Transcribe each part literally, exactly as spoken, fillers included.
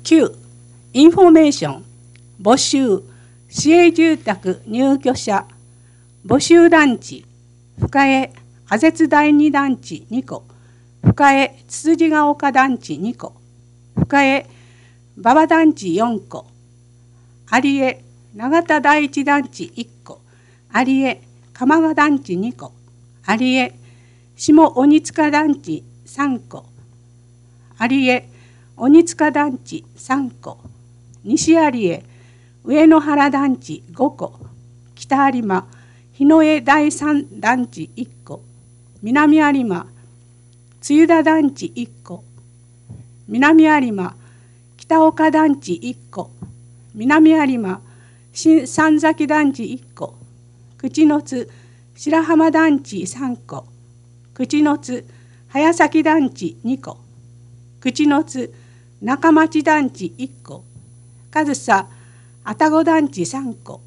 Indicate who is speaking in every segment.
Speaker 1: きゅう. インフォメーション募集市営住宅入居者募集団地深江阿絶第二団地にこ深江つつじが丘団地にこ深江馬場団地よんこ有江永田第一団地いっこ有江鎌賀団地にこ有江下鬼塚団地さんこ有江鬼塚団地さんこ西有江上野原団地ごこ北有馬日の江第三団地いっこ南有馬津田団地いっこ南有馬北岡団地いっこ南有馬新三崎団地いっこ口の津白浜団地さんこ口の津早崎団地にこ口の津中町団地いっこ上総愛宕団地さんこ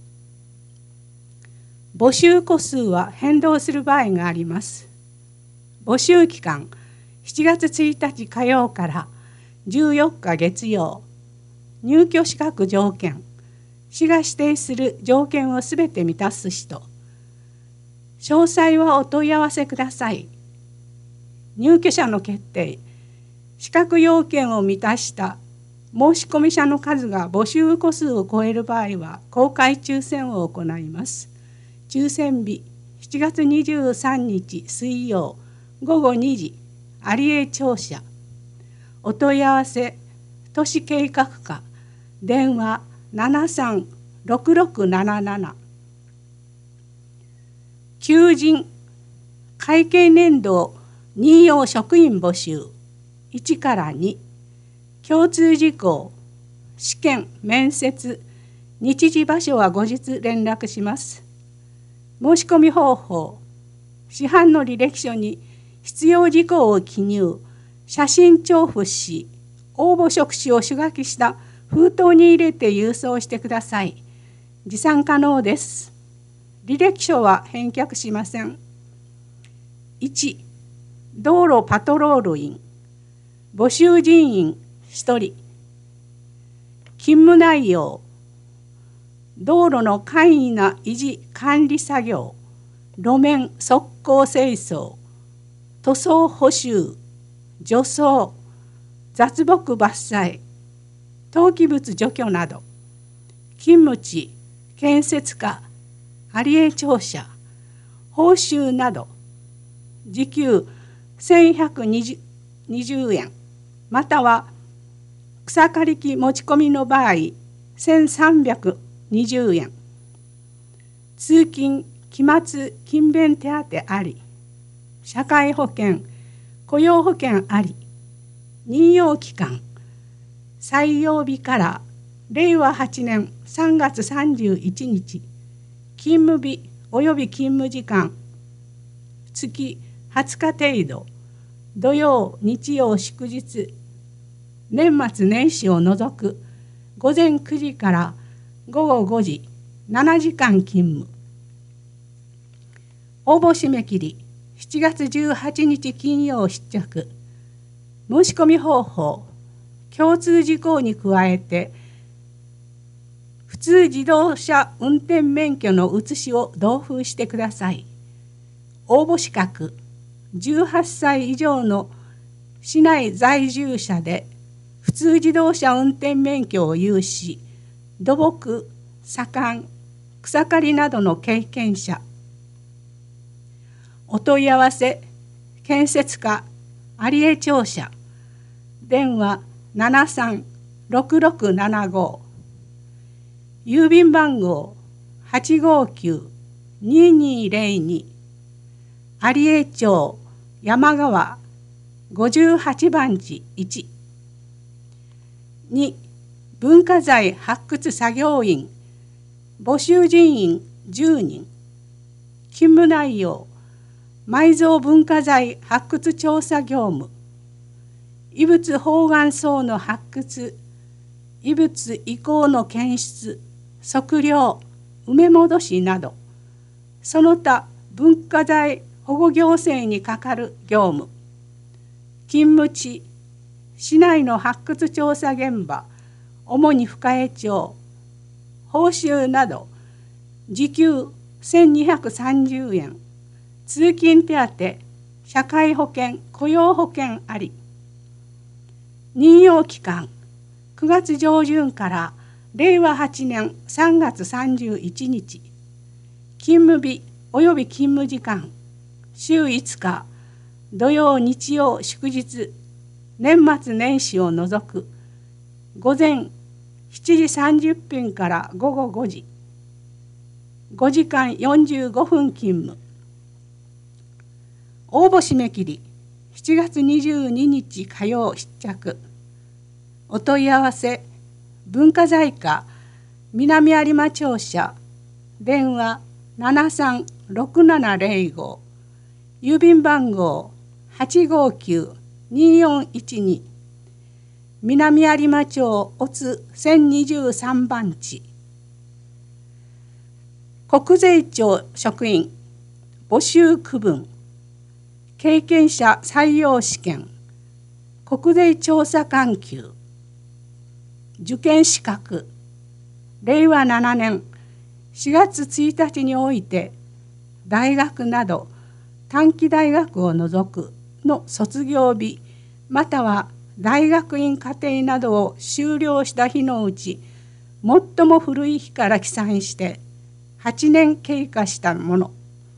Speaker 1: 募集戸数は変動する場合があります。募集期間しちがつついたち火曜からじゅうよっか月曜入居資格条件市が指定する条件をすべて満たす人詳細はお問い合わせください。入居者の決定資格要件を満たした申込者の数が募集戸数を超える場合は公開抽選を行います。抽選日しちがつにじゅうさんにち水曜ごごにじ有江庁舎お問い合わせ都市計画課電話ななさんろくろくなななな求人会計年度任用職員募集いちからに共通事項試験面接日時場所は後日連絡します。申し込み方法市販の履歴書に必要事項を記入写真調布し応募職種を手書きした封筒に入れて郵送してください。持参可能です。履歴書は返却しません。いち道路パトロール員募集人員ひとり勤務内容道路の簡易な維持管理作業路面側溝清掃塗装補修除草雑木伐採投棄物除去など勤務地建設課有江庁舎報酬など時給せんひゃくにじゅうえんまたは草刈り機持ち込みの場合せんさんびゃくにじゅうえん通勤期末勤勉手当あり社会保険雇用保険あり任用期間採用日かられいわはちねんさんがつさんじゅういちにち勤務日および勤務時間月はつか程度土曜日曜祝日年末年始を除くごぜんくじからごごごじななじかん勤務応募締め切りしちがつじゅうはちにち金曜出着申し込み方法共通事項に加えて普通自動車運転免許の写しを同封してください。応募資格じゅうはっさい以上の市内在住者で普通自動車運転免許を有し土木、左官、草刈りなどの経験者お問い合わせ建設課有江庁舎電話ななさんろくろくななご郵便番号 はちごきゅうににぜろに 有江町山川ごじゅうはちばんちいちに文化財発掘作業員募集人員じゅうにん勤務内容埋蔵文化財発掘調査業務遺物方眼層の発掘遺物遺構の検出測量埋め戻しなどその他文化財保護行政に係る業務勤務地市内の発掘調査現場主に深江町、報酬など時給せんにひゃくさんじゅうえん、通勤手当、社会保険、雇用保険あり。任用期間くがつ上旬かられいわはちねんさんがつさんじゅういちにち。勤務日及び勤務時間週いつか、土曜日曜祝日、年末年始を除く午前しちじさんじゅっぷんからごごごじ、ごじかんよんじゅうごふん勤務。応募締め切りしちがつにじゅうににち火曜必着。お問い合わせ文化財課南有馬庁舎、電話ななさんろくななぜろご、郵便番号 はちごきゅうによんいちに、南有馬町乙津せんにじゅうさんばんち。国税庁職員募集区分、経験者採用試験、国税調査官級、受験資格、れいわななねんしがつついたちにおいて大学など短期大学を除くの卒業日または大学院課程などを修了した日のうち最も古い日から起算してはちねん経過したもの。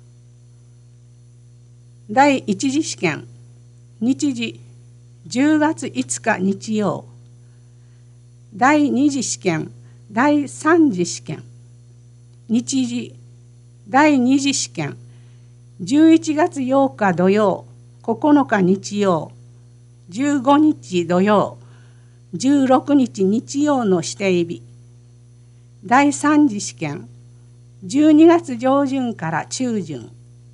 Speaker 1: 第一次試験日時じゅうがついつか日曜。第二次試験第三次試験日時第二次試験じゅういちがつようか土曜、ここのか日曜、じゅうごにち土曜、じゅうろくにち日曜の指定日。第三次試験じゅうにがつ上旬から中旬。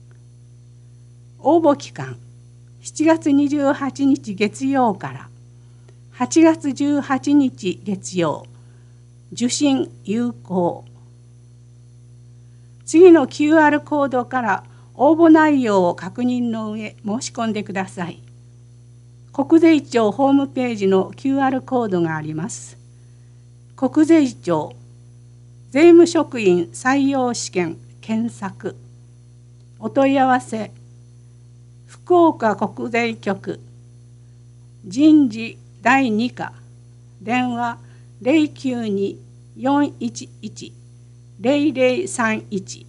Speaker 1: 応募期間しちがつにじゅうはちにち月曜からはちがつじゅうはちにち月曜。受信有効。次の キューアール コードから応募内容を確認の上申し込んでください。国税庁ホームページの キューアール コードがあります。国税庁税務職員採用試験検索。お問い合わせ福岡国税局人事だいに課、電話 ゼロきゅうに よんいちいち ゼロゼロさんいち。